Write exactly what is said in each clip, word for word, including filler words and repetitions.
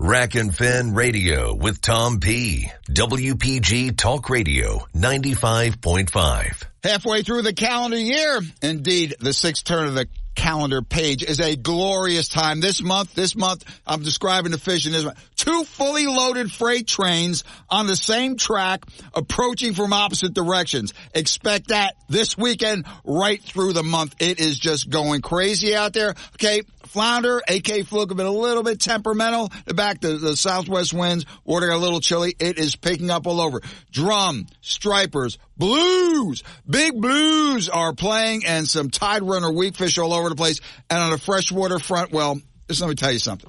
Rack and Fin Radio with Tom P. W P G Talk Radio ninety-five point five. Halfway through the calendar year, indeed, the sixth turn of the calendar page is a glorious time. This month, this month, I'm describing the fishing this month. Two fully loaded freight trains on the same track approaching from opposite directions. Expect that this weekend right through the month. It is just going crazy out there. Okay, flounder, A K fluke have been a little bit temperamental. The back, the, the southwest winds, water got a little chilly. It is picking up all over. Drum, stripers, blues, big blues are playing, and some tide runner weakfish all over the place. And on the freshwater front, well, just let me tell you something.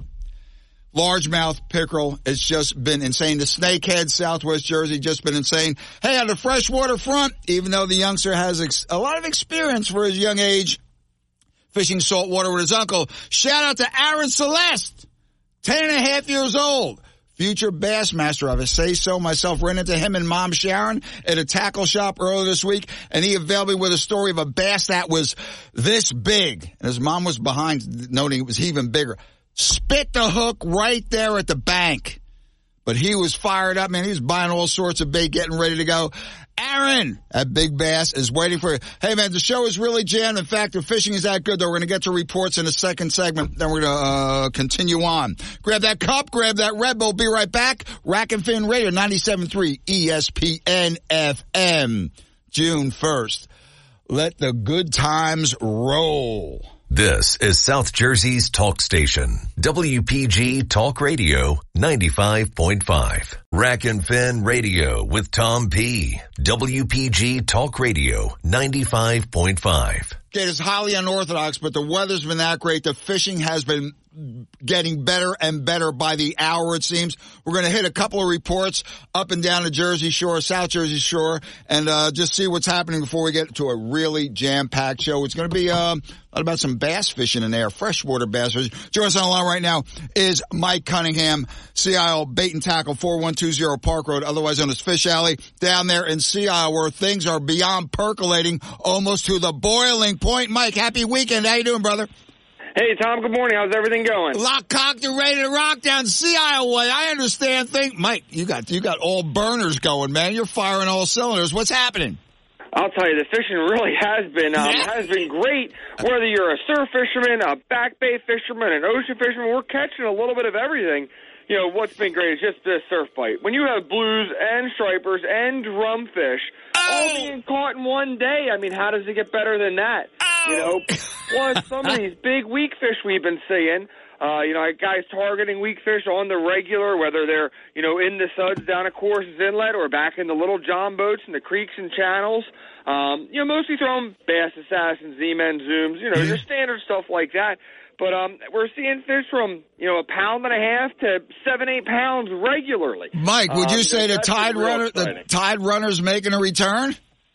Largemouth pickerel, it's just been insane. The snakehead, Southwest Jersey, just been insane. Hey, on the freshwater front, even though the youngster has ex- a lot of experience for his young age, fishing saltwater with his uncle, shout out to Aaron Celeste, ten and a half years old. Future bass master, I say so myself. Ran into him and Mom Sharon at a tackle shop earlier this week, and he availed me with a story of a bass that was this big. And his mom was behind, noting it was even bigger. Spit the hook right there at the bank. But he was fired up, man. He was buying all sorts of bait, getting ready to go. Aaron, that big bass, is waiting for you. Hey, man, the show is really jammed. In fact, the fishing is that good, though. We're going to get to reports in the second segment. Then we're going to uh continue on. Grab that cup, grab that Red Bull. Be right back. Rack and Fin Radio, ninety-seven point three E S P N F M, June first. Let the good times roll. This is South Jersey's talk station, W P G Talk Radio ninety-five point five. Rack and Fin Radio with Tom P. W P G Talk Radio ninety-five point five. Okay, it's highly unorthodox, but the weather's been that great. The fishing has been getting better and better by the hour, it seems. We're going to hit a couple of reports up and down the Jersey Shore, South Jersey Shore, and uh just see what's happening before we get to a really jam-packed show. It's going to be uh, a lot about some bass fishing in there, freshwater bass fishing. Joining us on the line right now is Mike Cunningham, Sea Isle Bait and Tackle, four one two zero Park Road, otherwise known as Fish Alley, down there in Sea Isle, where things are beyond percolating, almost to the boiling point. Mike, happy weekend. How you doing, brother? Hey, Tom, good morning. How's everything going? Lock, cocked, and ready to rock down Sea Isle way. I understand things. Mike, you got you got all burners going, man. You're firing all cylinders. What's happening? I'll tell you, the fishing really has been um, yeah. has been great. Whether you're a surf fisherman, a back bay fisherman, an ocean fisherman, we're catching a little bit of everything. You know, what's been great is just the surf bite. When you have blues and stripers and drumfish oh. all being caught in one day, I mean, how does it get better than that? You know, plus some of these big weak fish we've been seeing, uh, you know, guys targeting weak fish on the regular, whether they're, you know, in the suds down at Courses Inlet or back in the little John boats in the creeks and channels. Um, you know, mostly throwing bass assassins, Z-men, zooms, you know, your standard stuff like that. But um, we're seeing fish from, you know, a pound and a half to seven, eight pounds regularly. Mike, would you um, say the tide runner, the tide runner's making a return?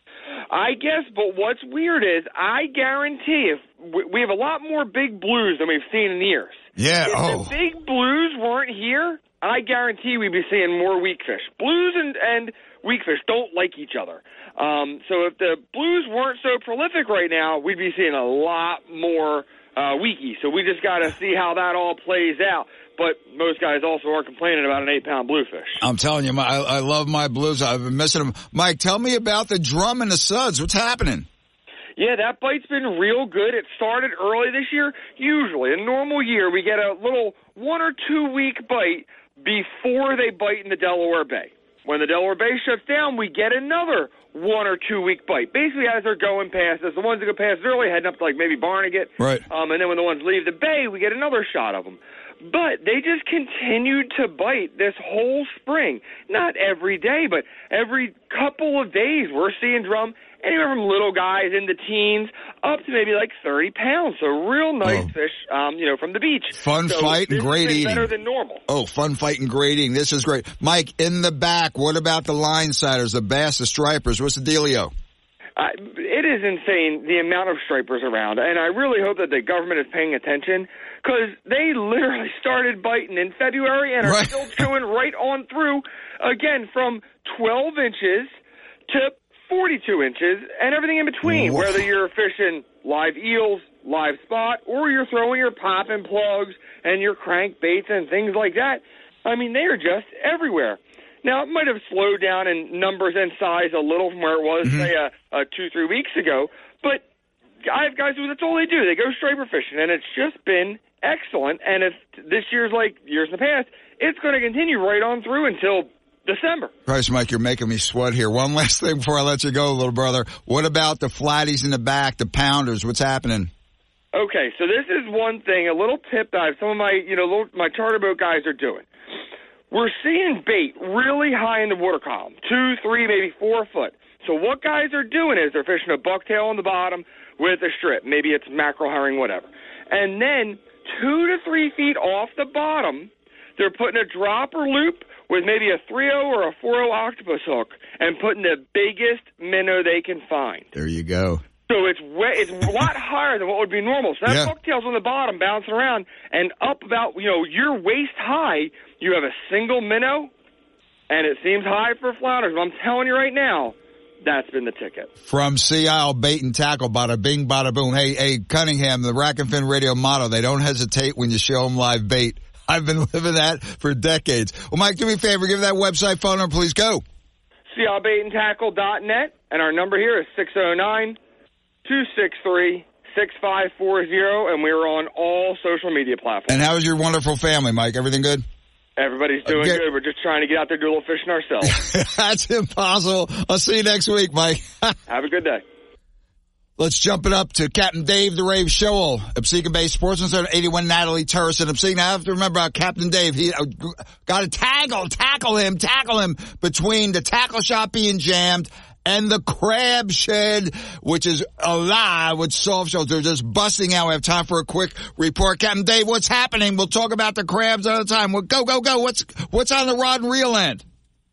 I guess, but what's weird is I guarantee if we have a lot more big blues than we've seen in years. Yeah. If oh. the big blues weren't here, I guarantee we'd be seeing more weak fish. Blues and, and weak fish don't like each other. Um, so if the blues weren't so prolific right now, we'd be seeing a lot more uh, weakies. So we just got to see how that all plays out. But most guys also are complaining about an eight-pound bluefish. I'm telling you, I, I love my blues. I've been missing them. Mike, tell me about the drum and the suds. What's happening? Yeah, that bite's been real good. It started early this year. Usually, in a normal year, we get a little one- or two-week bite before they bite in the Delaware Bay. When the Delaware Bay shuts down, we get another one- or two-week bite. Basically, as they're going past us, the ones that go past early heading up to, like, maybe Barnegat. Right. Um, and then when the ones leave the bay, we get another shot of them. But they just continued to bite this whole spring. Not every day, but every couple of days we're seeing drum anywhere from little guys in the teens up to maybe like thirty pounds. So real nice oh. fish, um, you know, from the beach. Fun so fight and great eating. Better than normal. Oh, fun fight and great eating. This is great. Mike, in the back, what about the line siders, the bass, the stripers? What's the dealio? Uh, it is insane, the amount of stripers around, and I really hope that the government is paying attention, because they literally started biting in February and are right. still chewing right on through, again, from twelve inches to forty-two inches and everything in between, Whoa. whether you're fishing live eels, live spot, or you're throwing your popping plugs and your crankbaits and things like that. I mean, they are just everywhere. Now, it might have slowed down in numbers and size a little from where it was, mm-hmm. say, uh, uh, two, three weeks ago. But I have guys who that's all they do. They go striper fishing, and it's just been excellent. And if this year's like years in the past, it's going to continue right on through until December. Christ, Mike, you're making me sweat here. One last thing before I let you go, little brother. What about the flatties in the back, the pounders? What's happening? Okay, so this is one thing, a little tip that I've, some of my, you know, little, my charter boat guys are doing. We're seeing bait really high in the water column, two, three, maybe four foot. So what guys are doing is they're fishing a bucktail on the bottom with a strip. Maybe it's mackerel, herring, whatever. And then two to three feet off the bottom, they're putting a dropper loop with maybe a three oh or a four oh octopus hook and putting the biggest minnow they can find. There you go. So it's way, it's a lot higher than what would be normal. So that yeah. bucktail's on the bottom bouncing around, and up about, you know, your waist high, you have a single minnow, and it seems high for flounders. But I'm telling you right now, that's been the ticket. From Sea Isle Bait and Tackle, bada bing, bada boom. Hey, hey, Cunningham, the Rack and Fin Radio motto, they don't hesitate when you show them live bait. I've been living that for decades. Well, Mike, do me a favor, give that website phone number, please. Go. sea isle bait and tackle dot net, and our number here is six oh nine, two six three, six five four zero, and we're on all social media platforms. And how is your wonderful family, Mike? Everything good? Everybody's doing okay. good. We're just trying to get out there, do a little fishing ourselves. That's impossible. I'll see you next week, Mike. Have a good day. Let's jump it up to Captain Dave the Rave Shoal, Obsecon Bay Sportsman Center, eighty-one Natalie Terrace in Obsecon. I have to remember about Captain Dave. He uh, got to tackle, tackle him, tackle him between the tackle shop being jammed and the crab shed, which is alive with soft shells. They're just busting out. We have time for a quick report. Captain Dave, what's happening? We'll talk about the crabs another time. Well, go, go, go. What's what's on the rod and reel end?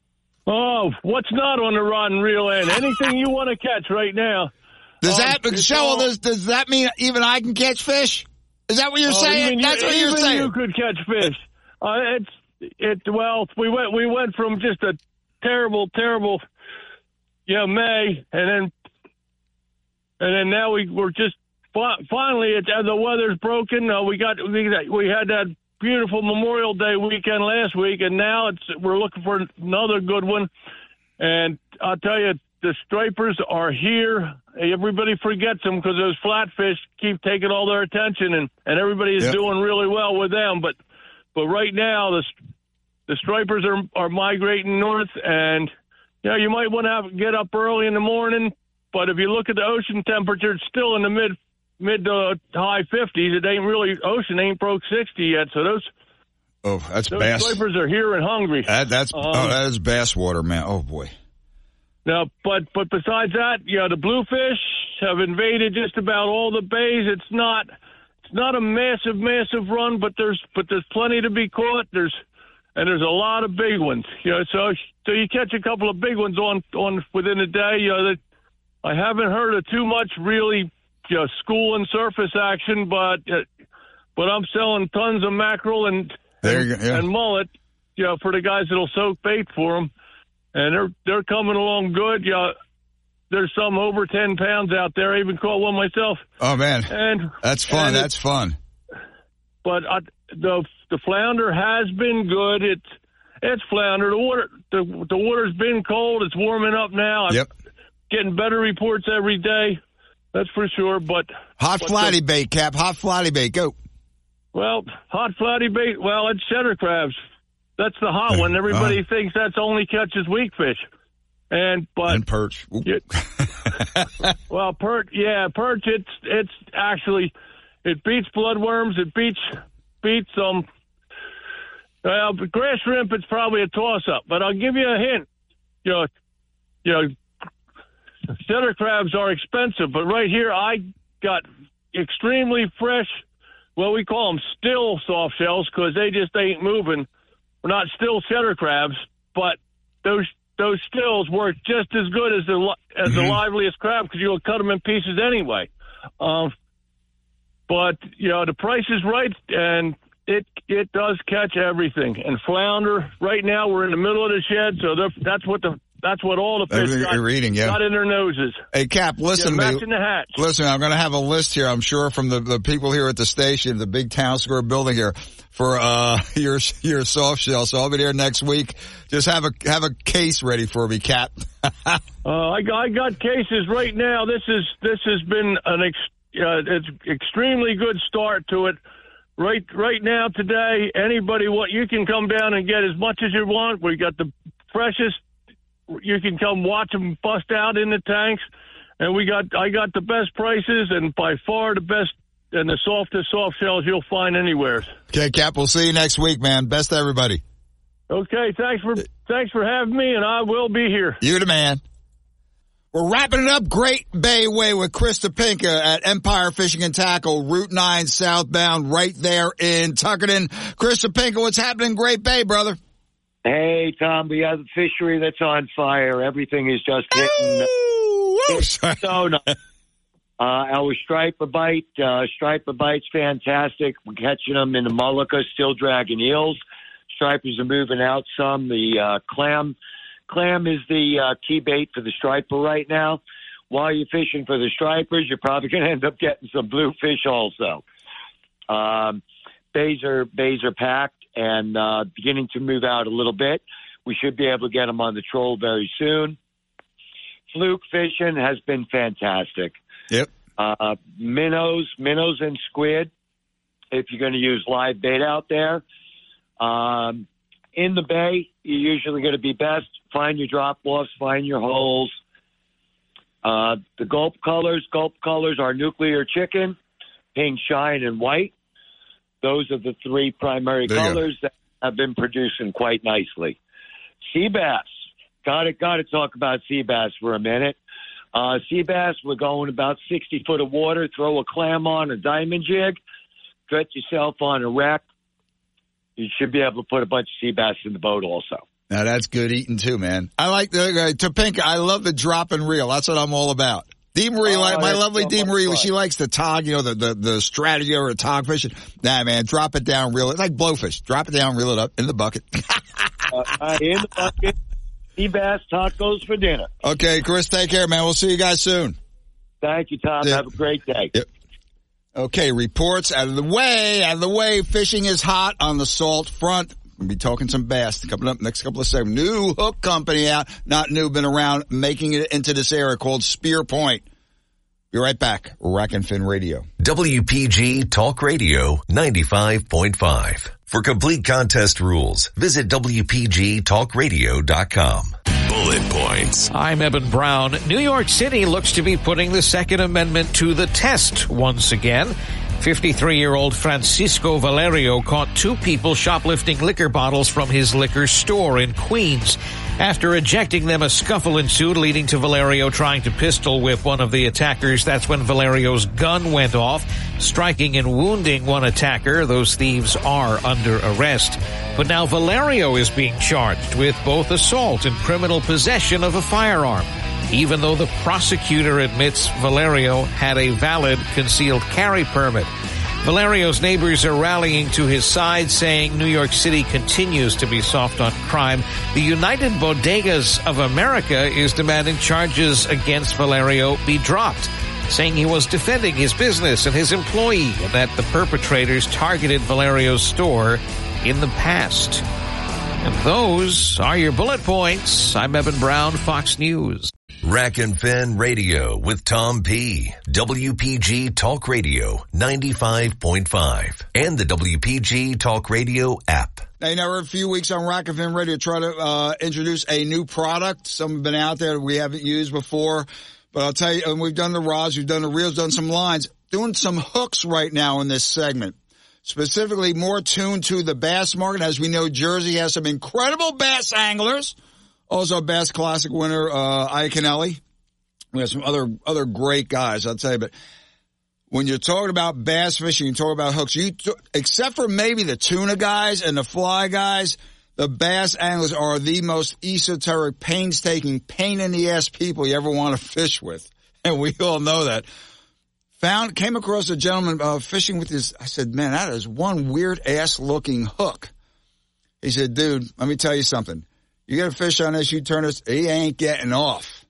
Oh, what's not on the rod and reel end? Anything you want to catch right now. Does um, that, Shoal, all, does, does that mean even I can catch fish? Is that what you're uh, saying? That's you, what you're saying. You could catch fish. Uh, it's, it, well, we went, we went from just a terrible, terrible, yeah, May, and then, and then now we we're just finally. It's the weather's broken. Uh, we got we got, we had that beautiful Memorial Day weekend last week, and now it's we're looking for another good one. And I'll tell you, the stripers are here. Everybody forgets them because those flatfish keep taking all their attention, and, and everybody is yep. doing really well with them. But but right now, the the stripers are are migrating north, and yeah, you might want to have, get up early in the morning. But if you look at the ocean temperature, it's still in the mid mid to high fifties. It ain't really ocean ain't broke sixty yet. So those oh that's those bass. stripers are here and hungry. That, that's um, oh that is bass water, man. Oh boy. Now, but but besides that, yeah, the bluefish have invaded just about all the bays. It's not it's not a massive, massive run, but there's but there's plenty to be caught. There's and there's a lot of big ones. You know, so so you catch a couple of big ones on on within a day. You know, that I haven't heard of too much really, you know, school and surface action, but uh, but I'm selling tons of mackerel and there you go, yeah. and mullet, you know, for the guys that'll soak bait for them. And they're they're coming along good. Yeah, there's some over ten pounds out there. I even caught one myself. Oh man, and that's fun. And that's it, fun. But uh, the the flounder has been good. It's it's flounder. The water the the water's been cold. It's warming up now. I'm yep. getting better reports every day. That's for sure. But hot but flatty the, bait, Cap. Hot flatty bait. Go. Well, hot flatty bait. Well, it's cheddar crabs. That's the hot one. Everybody uh, thinks that's only catches weak fish. And but and perch. It, well, perch, yeah, perch. It's it's actually it beats bloodworms. It beats beats um. Well, grass shrimp. It's probably a toss up. But I'll give you a hint. You know, you know, cheddar crabs are expensive. But right here, I got extremely fresh. Well, we call them still soft shells because they just ain't moving. We're not still cheddar crabs, but those those stills work just as good as the as the mm-hmm. liveliest crab because you'll cut them in pieces anyway. Um, but you know the price is right, and it it does catch everything. And flounder right now we're in the middle of the shed, so that's what the That's what all the fish got, you're eating, yeah. got in their noses. Hey, Cap, listen yeah, to me. matching the hatch. Listen, I'm going to have a list here, I'm sure, from the, the people here at the station, the big Town Square building here, for uh your your soft shell. So I'll be there next week. Just have a have a case ready for me, Cap. uh, I got I got cases right now. This is this has been an ex, uh, it's extremely good start to it. Right right now today, anybody what you can come down and get as much as you want. We got the freshest. You can come watch them bust out in the tanks, and we got I got the best prices and by far the best and the softest soft shells you'll find anywhere. Okay, Cap, we'll see you next week, man. Best to everybody. Okay, thanks for thanks for having me, and I will be here. You the man. We're wrapping it up Great Bay Way with Chris Topinka at Empire Fishing and Tackle, Route nine southbound, right there in Tuckerton. Chris Topinka, what's happening in Great Bay, brother? Hey, Tom, we have a fishery that's on fire. Everything is just hitting. Ooh, it's so nice. Uh, our striper bite, uh, striper bite's fantastic. We're catching them in the Mullica, still dragging eels. Stripers are moving out some. The uh, clam, clam is the uh, key bait for the striper right now. While you're fishing for the stripers, you're probably going to end up getting some bluefish also. Um, bays are bays are packed and uh, beginning to move out a little bit. We should be able to get them on the troll very soon. Fluke fishing has been fantastic. Yep. Uh, minnows, minnows and squid, if you're going to use live bait out there. Um, in the bay, you're usually going to be best. Find your drop-offs, find your holes. Uh, the Gulp colors, Gulp colors are nuclear chicken, pink shine, and white. Those are the three primary there colors that have been producing quite nicely. Sea bass. Got to, got to talk about sea bass for a minute. Uh, sea bass, we're going about sixty foot of water. Throw a clam on, a diamond jig. Get yourself on a wreck. You should be able to put a bunch of sea bass in the boat also. Now, that's good eating, too, man. I like the, uh, Topinka, I love the drop and reel. That's what I'm all about. Dee Marie, oh, like, my lovely so Dee Marie, fun. she likes the tog, you know, the, the, the strategy over a tog fishing. Nah, man, drop it down, reel it. It's like blowfish. Drop it down, reel it up in the bucket. uh, in the bucket. Sea bass tacos for dinner. Okay, Chris, take care, man. We'll see you guys soon. Thank you, Tom. Yeah. Have a great day. Yep. Okay, reports out of the way, out of the way. Fishing is hot on the salt front. We'll be talking some bass coming up next couple of seconds. New hook company out, not new, been around, making it into this area called Spear Point. Be right back. Rack and Fin Radio. W P G Talk Radio ninety-five point five. For complete contest rules, visit W P G talk radio dot com. Bullet points. I'm Eben Brown. New York City looks to be putting the Second Amendment to the test once again. fifty-three-year-old Francisco Valerio caught two people shoplifting liquor bottles from his liquor store in Queens. After ejecting them, a scuffle ensued, leading to Valerio trying to pistol whip one of the attackers. That's when Valerio's gun went off, striking and wounding one attacker. Those thieves are under arrest. But now Valerio is being charged with both assault and criminal possession of a firearm, even though the prosecutor admits Valerio had a valid concealed carry permit. Valerio's neighbors are rallying to his side, saying New York City continues to be soft on crime. The United Bodegas of America is demanding charges against Valerio be dropped, saying he was defending his business and his employee and that the perpetrators targeted Valerio's store in the past. And those are your bullet points. I'm Eben Brown, Fox News. Rack and Fin Radio with Tom P. W P G Talk Radio ninety-five point five and the W P G Talk Radio app. Now, you know, we're a few weeks on Rack and Fin Radio trying to uh, introduce a new product. Some have been out there that we haven't used before. But I'll tell you, and we've done the rods, we've done the reels, done some lines, doing some hooks right now in this segment. Specifically, more tuned to the bass market. As we know, Jersey has some incredible bass anglers. Also, Bass Classic winner, uh, Iaconelli. We have some other, other great guys, I'll tell you. But when you're talking about bass fishing, you talk about hooks, you, t- except for maybe the tuna guys and the fly guys, the bass anglers are the most esoteric, painstaking, pain in the ass people you ever want to fish with. And we all know that. Found, came across a gentleman, uh, fishing with his, I said, man, that is one weird ass looking hook. He said, dude, let me tell you something. You get a fish on this, you turn this, he ain't getting off.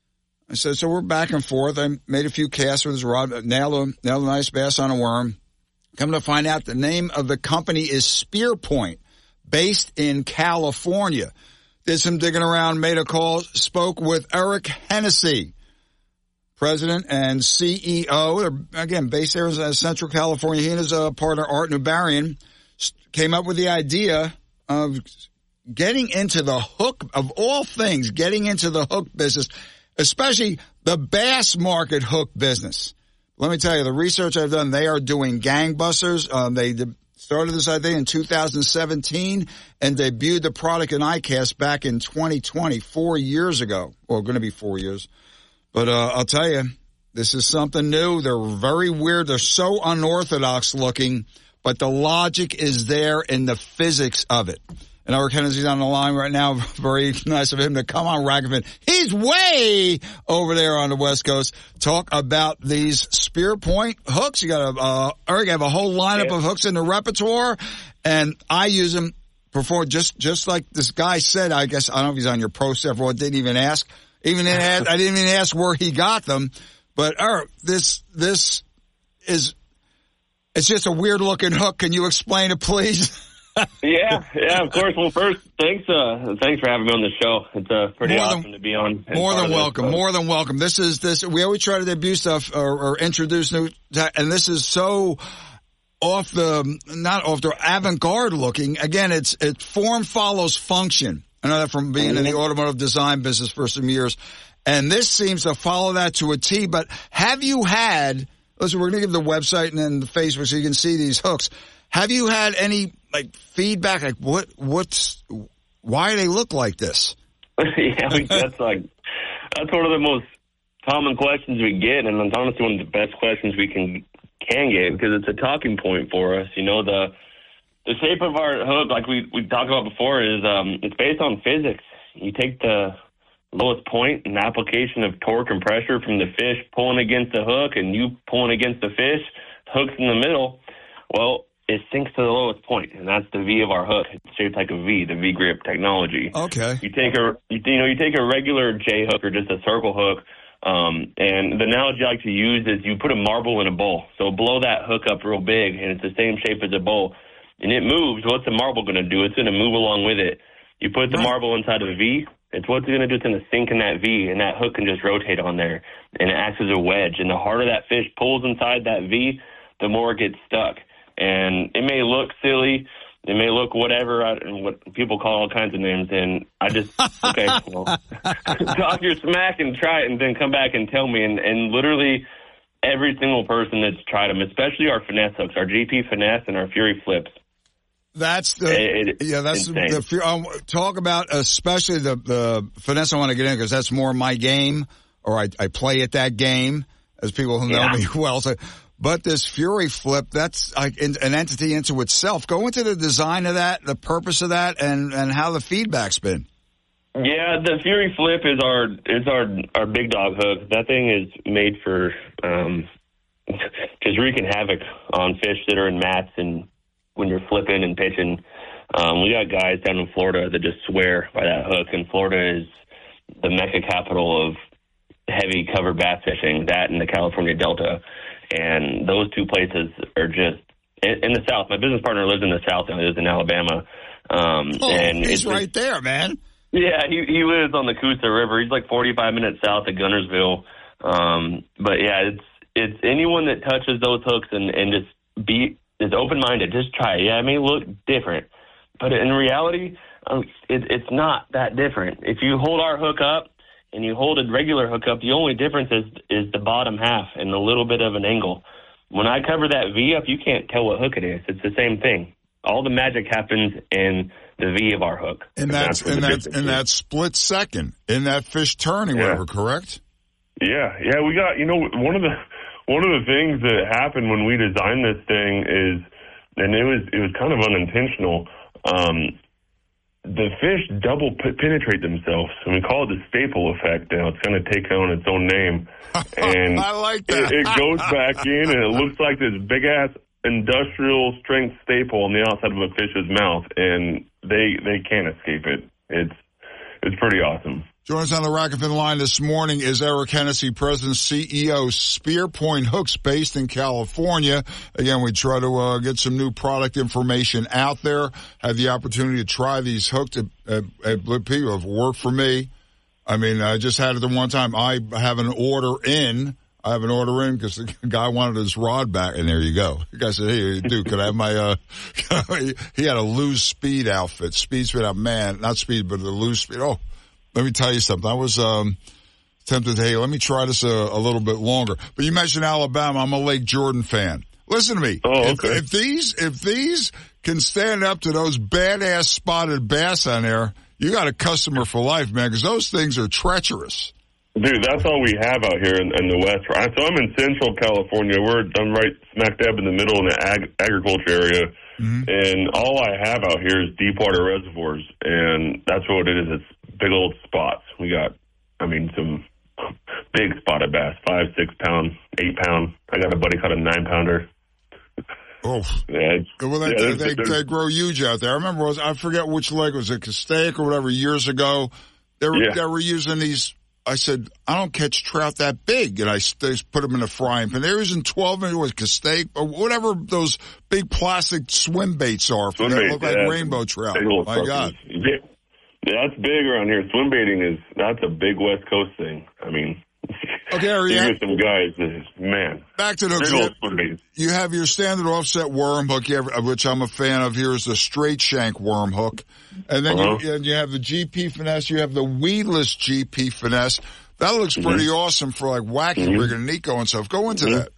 I said, so we're back and forth. I made a few casts with his rod, nailed a, nailed a nice bass on a worm. Come to find out, the name of the company is Spear Point, based in California. Did some digging around, made a call, spoke with Eric Hennessy, president and C E O. They're, again, based there in Central California. He and his uh, partner, Art Nubarian, came up with the idea of getting into the hook, of all things, getting into the hook business, especially the bass market hook business. Let me tell you, the research I've done, they are doing gangbusters. Um, they started this, I think, in two thousand seventeen and debuted the product in ICAST back in twenty twenty, four years ago. Well, going to be four years. But uh, I'll tell you, this is something new. They're very weird. They're so unorthodox looking, but the logic is there in the physics of it. And Eric Hennessy's on the line right now. Very nice of him to come on, Rack and Fin. He's way over there on the West Coast. Talk about these Spear Point hooks. You got a, uh, Eric, you have a whole lineup yeah. of hooks in the repertoire, and I use them before, just, just like this guy said. I guess, I don't know if he's on your pro stuff or didn't even ask. Even didn't ask, I didn't even ask where he got them. But Eric, this, this is, it's just a weird looking hook. Can you explain it, please? yeah, yeah, of course. Well, first, thanks, uh, thanks for having me on the show. It's uh, pretty more awesome than, to be on. More than welcome. This, more than welcome. This is this. We always try to debut stuff or, or introduce new, and this is so off the not off the avant-garde looking. Again, it's it form follows function. I know that from being mm-hmm. in the automotive design business for some years, and this seems to follow that to a T. But have you had? Listen, we're going to give the website and then the Facebook so you can see these hooks. Have you had any like feedback? Like what? What's? Why do they look like this? yeah, that's like that's one of the most common questions we get, and it's honestly one of the best questions we can can get because it's a talking point for us. You know, the the shape of our hook, like we we talked about before, is um it's based on physics. You take the lowest point, an application of torque and pressure from the fish pulling against the hook, and you pulling against the fish. The hook's in the middle. Well, it sinks to the lowest point, and that's the V of our hook. It's shaped like a V, the V grip technology. Okay. You take a, you, you know, you take a regular J hook or just a circle hook, um, and the analogy I like to use is you put a marble in a bowl. So blow that hook up real big, and it's the same shape as a bowl, and it moves. What's the marble going to do? It's going to move along with it. You put the marble inside of a V, it's what's going to do. It's going to sink in that V, and that hook can just rotate on there, and it acts as a wedge. And the harder that fish pulls inside that V, the more it gets stuck. And it may look silly, it may look whatever, I, what people call all kinds of names, and I just, okay, well, talk your smack and try it, and then come back and tell me. And, and literally every single person that's tried them, especially our finesse hooks, our G P finesse and our Fury flips. That's the, it, it, yeah, that's insane. the, um, talk about especially the, the finesse I want to get in because that's more my game, or I, I play at that game, as people who know yeah. me well say. But this Fury flip, that's like an entity into itself. Go into the design of that, the purpose of that, and, and how the feedback's been. Yeah, the Fury flip is our is our our big dog hook. That thing is made for um, just wreaking havoc on fish that are in mats and when you're flipping and pitching. Um, we got guys down in Florida that just swear by that hook, and Florida is the Mecca capital of heavy covered bass fishing, that and the California Delta. And those two places are just in, in the South. My business partner lives in the South and lives in Alabama. Um, oh, and he's it's right there, man. Yeah, he he lives on the Coosa River. He's like forty-five minutes south of Gunnersville. Um, but yeah, it's it's anyone that touches those hooks and, and just be is open minded. Just try it. Yeah, it may look different, but in reality, um, it, it's not that different. If you hold our hook up and you hold a regular hookup, the only difference is is the bottom half and a little bit of an angle. When I cover that V up, you can't tell what hook it is. It's the same thing. All the magic happens in the V of our hook. In that, in that, in that split second, in that fish turning, yeah. whatever, correct? Yeah, yeah. We got, you know, one of the one of the things that happened when we designed this thing is, and it was it was kind of unintentional. Um, The fish double p- penetrate themselves, and we call it the staple effect. Now it's going to take on its own name, and I like that. it, it goes back in, and it looks like this big ass industrial strength staple on the outside of a fish's mouth, and they they can't escape it. It's it's pretty awesome. Joining us on the Rack and Fin line this morning is Eric Hennessy, President, C E O, Spear Point Hooks, based in California. Again, we try to uh, get some new product information out there. Had the opportunity to try these hooks at, at, at Blue People. Have worked for me. I mean, I just had it the one time. I have an order in. I have an order in because the guy wanted his rod back, and there you go. The guy said, hey, dude, could I have my, uh, he had a lose speed outfit, speed speed out, man, not speed, but the lose speed. Oh, let me tell you something. I was, um, tempted to, hey, let me try this a, a little bit longer. But you mentioned Alabama. I'm a Lake Jordan fan. Listen to me. Oh, okay. If, if these, if these can stand up to those badass spotted bass on there, you got a customer for life, man, because those things are treacherous. Dude, that's all we have out here in, in the West. So I'm in Central California. We're I'm right smack dab in the middle in the ag- agriculture area, mm-hmm. and all I have out here is deep water reservoirs, and that's what it is. It's big old spots. We got, I mean, some big spotted bass, five, six pound, eight pound. I got a buddy caught a nine pounder. Oh, yeah, well, they, yeah, they, they grow huge out there. I remember, was, I forget which lake, was it Castaic or whatever, years ago. They were, yeah. they were using these. I said, I don't catch trout that big. And I st- put them in a frying pan. They were using twelve inch, what, Castaic, or whatever those big plastic swim baits are. For swim that bait, look like yeah. rainbow trout. Oh, my God. Yeah, that's big around here. Swim baiting is, that's a big West Coast thing. I mean, okay, you yeah. get some guys, man. Back to the hooks. You have your standard offset worm hook, which I'm a fan of. Here's the straight shank worm hook. And then uh-huh. you, and you have the G P finesse. You have the weedless G P finesse. That looks pretty mm-hmm. awesome for like wacky mm-hmm. rig and Nico and stuff. Go into mm-hmm. that.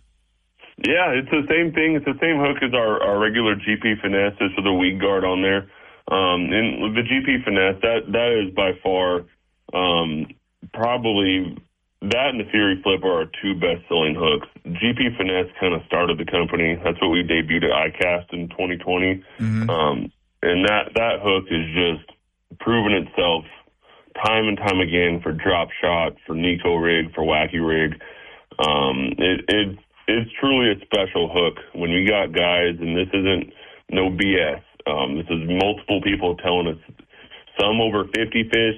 Yeah, it's the same thing. It's the same hook as our, our regular G P finesse. It's with a weed guard on there. Um, and the G P finesse, that, that is by far, um, probably that and the Fury Flip are our two best selling hooks. G P finesse kind of started the company. That's what we debuted at ICAST in twenty twenty. Mm-hmm. Um, and that, that hook is just proven itself time and time again for drop shot, for Nico rig, for wacky rig. Um, it, it, it's truly a special hook when we got guys, and this isn't no B S. Um, this is multiple people telling us some over fifty fish,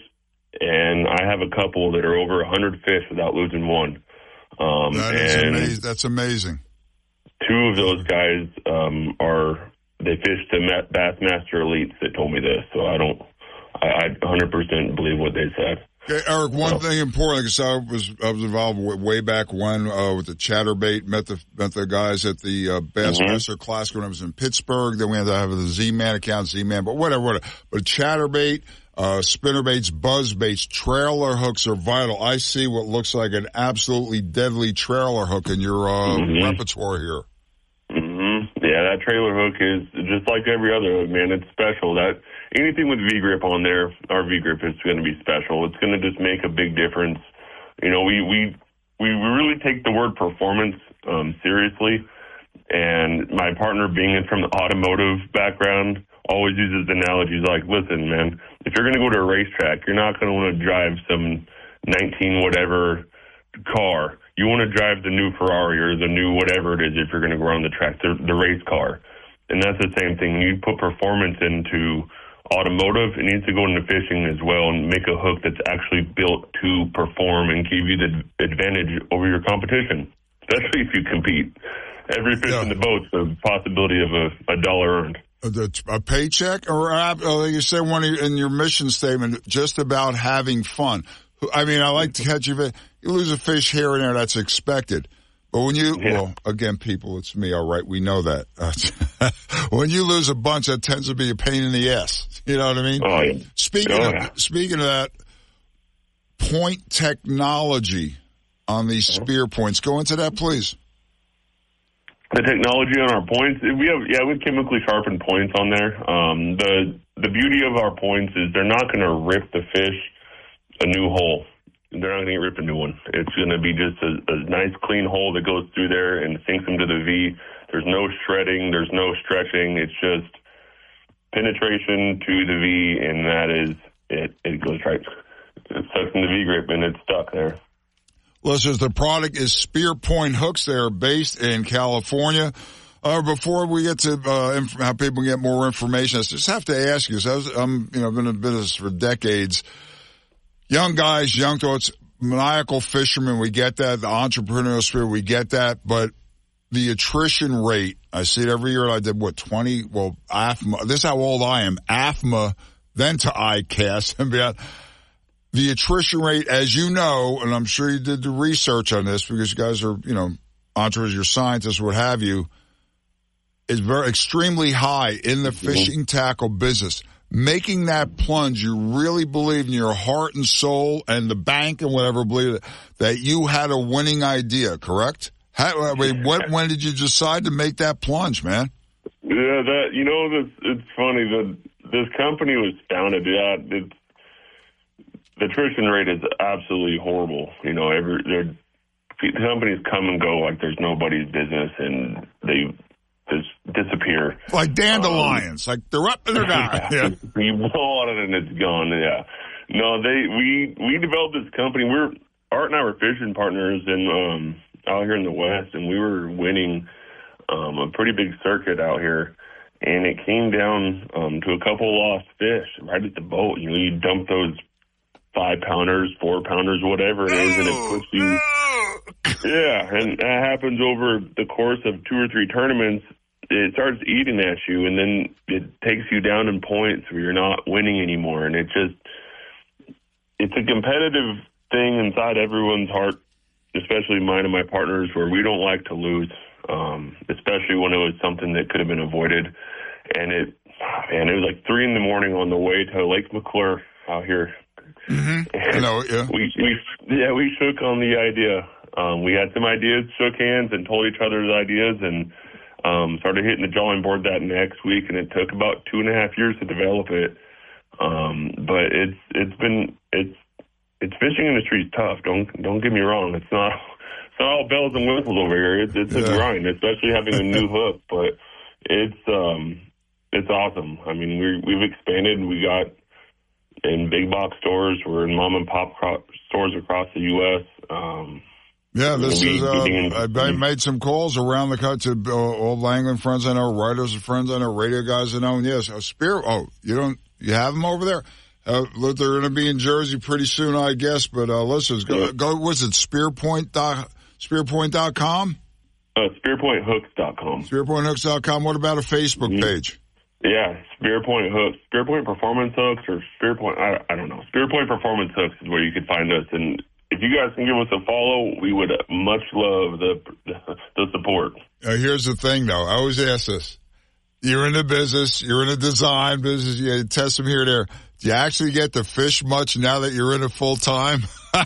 and I have a couple that are over one hundred fish without losing one. Um, that is and amazing. That's amazing. Two of those guys um, are, they fished the Bassmaster Elites that told me this, so I don't, I, I one hundred percent believe what they said. Okay, Eric, one so. thing important, because I was, I was involved way back when, uh, with the chatterbait, met the, met the guys at the, uh, Bassmaster mm-hmm. Classic when I was in Pittsburgh. Then we had to have the Z-Man account, Z-Man, but whatever, whatever. But chatterbait, uh, spinnerbaits, buzzbaits, trailer hooks are vital. I see what looks like an absolutely deadly trailer hook in your, uh, mm-hmm. repertoire here. Mm-hmm. Yeah, that trailer hook is just like every other hook, man. It's special. That, anything with V-grip on there, our V-grip is going to be special. It's going to just make a big difference. You know, we we we really take the word performance um, seriously, and my partner, being from the automotive background, always uses analogies like, listen, man, if you're going to go to a racetrack, you're not going to want to drive some nineteen whatever car. You want to drive the new Ferrari or the new whatever it is if you're going to go around the track, the, the race car. And that's the same thing. You put performance into automotive, it needs to go into fishing as well and make a hook that's actually built to perform and give you the advantage over your competition, especially if you compete. Every fish yeah. in the boat's a possibility of a, a dollar earned. A paycheck, or uh, you say one in your mission statement, just about having fun. I mean, I like to catch you. You lose a fish here and there, that's expected. But when you, yeah. well, again, people, it's me, all right, we know that. Uh, when you lose a bunch, that tends to be a pain in the ass. You know what I mean? Oh, yeah. Speaking oh, of, yeah. speaking of that, point technology on these spear points. Go into that, please. The technology on our points, we have, yeah, we have chemically sharpened points on there. Um, the, the beauty of our points is they're not going to rip the fish a new hole. They're not going to rip a new one. It's going to be just a, a nice clean hole that goes through there and sinks them to the V. There's no shredding. There's no stretching. It's just penetration to the V, and that is it. It goes right. It sucks in the V grip, and it's stuck there. Listeners, the product is Spear Point Hooks. They are based in California. Uh, before we get to uh, inf- how people get more information, I just have to ask you, because I was, I'm, you know, been in business for decades. young guys, young thoughts, maniacal fishermen, we get that. The entrepreneurial spirit, we get that. But the attrition rate, I see it every year. I did, what, twenty? Well, A F M A. This is how old I am. A F M A, then to I C A S. And beyond. The attrition rate, as you know, and I'm sure you did the research on this because you guys are, you know, entrepreneurs, you're scientists, what have you, is very extremely high in the fishing tackle business. Making that plunge, you really believe in your heart and soul and the bank and whatever believe that you had a winning idea, correct? How, I mean, what, when did you decide to make that plunge, man? Yeah, that, you know, this, it's funny that this company was founded, yeah, it's, the attrition rate is absolutely horrible. You know, every the companies come and go like there's nobody's business, and they just disappear. Like dandelions, um, like they're up and they're gone. Yeah. You blow on it and it's gone. Yeah. No, they we we developed this company. We're Art and I were fishing partners in um, out here in the West, and we were winning um, a pretty big circuit out here. And it came down um, to a couple lost fish right at the boat. You know, you dump those five pounders, four pounders, whatever it is, and it puts you. Yeah, and that happens over the course of two or three tournaments. It starts eating at you, and then it takes you down in points where you're not winning anymore. And it just, it's a competitive thing inside everyone's heart, especially mine and my partners, where we don't like to lose, um, especially when it was something that could have been avoided. And it, man, it was like three in the morning on the way to Lake McClure out here. Mm-hmm. I know, yeah. We, we, yeah, we shook on the idea. Um, we had some ideas, shook hands, and told each other's ideas, and um, started hitting the drawing board that next week. And it took about two and a half years to develop it. Um, but it's it's been it's it's fishing industry is tough. Don't don't get me wrong. It's not it's not all bells and whistles over here. It's it's yeah. a grind, especially having a new hook. But it's um it's awesome. I mean, we we've expanded. We got in big box stores. We're in mom and pop cro- stores across the U S Um, yeah, this is, uh, I made some calls around the country to uh, old Langland friends I know, writers and friends I know, radio guys I know, and yes, a spear, oh, you don't, you have them over there? Uh, look, they're going to be in Jersey pretty soon, I guess, but, uh, listen, go, go, what's it, spearpoint dot, spearpoint dot com? Uh, spearpoint hooks dot com. spearpoint hooks dot com. What about a Facebook mm-hmm. page? Yeah, Spearpoint Hooks, Spearpoint Performance Hooks, or Spearpoint, I, I don't know. Spearpoint Performance Hooks is where you can find us. And if you guys can give us a follow, we would much love the the support. Uh, here's the thing, though. I always ask this. You're in the business. You're in a design business. You test them here and there. Do you actually get to fish much now that you're in it full time?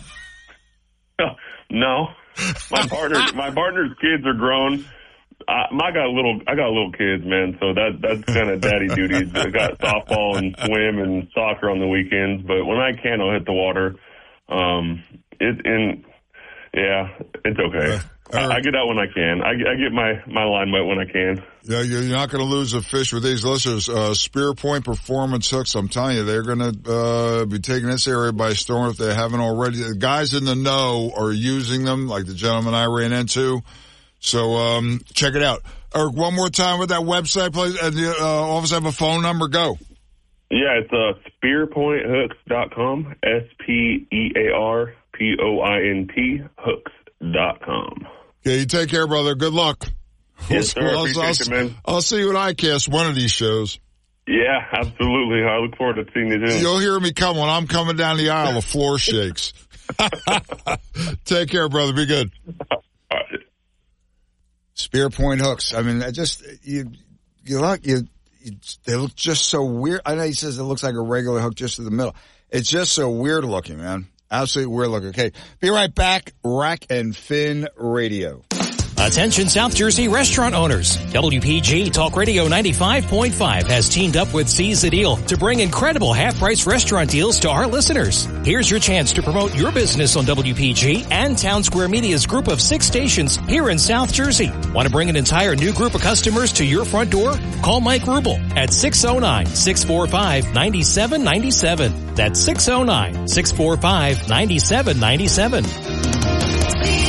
No. My partner, my partner's kids are grown. I, I got little, I got little kids, man. So that that's kind of daddy duties. I got softball and swim and soccer on the weekends, but when I can, I'll hit the water. Um, it and yeah, it's okay. Uh, I, I get out when I can. I, I get my my line wet when I can. Yeah, you're not going to lose a fish with these listeners. Uh, Spearpoint Performance Hooks. I'm telling you, they're going to uh, be taking this area by storm if they haven't already. The guys in the know are using them, like the gentleman I ran into. So, um, check it out. Eric, one more time with that website, please. And the, uh, office have a phone number. Go. Yeah, it's, uh, spearpoint hooks dot com. S P E A R P O I N T hooks dot com. Yeah, you take care, brother. Good luck. Yes, sir. I'll, Appreciate I'll, you, man. I'll see you at I C A S, one of these shows. Yeah, absolutely. I look forward to seeing you soon. You'll hear me come when I'm coming down the aisle. The floor shakes. Take care, brother. Be good. All right. Spearpoint hooks. I mean, I just, you, you look, you, you, they look just so weird. I know he says it looks like a regular hook just in the middle. It's just so weird looking, man. Absolutely weird looking. Okay. Be right back. Rack and Fin Radio. Attention South Jersey restaurant owners. W P G Talk Radio ninety-five point five has teamed up with Seize the Deal to bring incredible half-price restaurant deals to our listeners. Here's your chance to promote your business on W P G and Town Square Media's group of six stations here in South Jersey. Want to bring an entire new group of customers to your front door? Call Mike Rubel at six oh nine, six four five, nine seven nine seven. That's six oh nine, six four five, nine seven nine seven.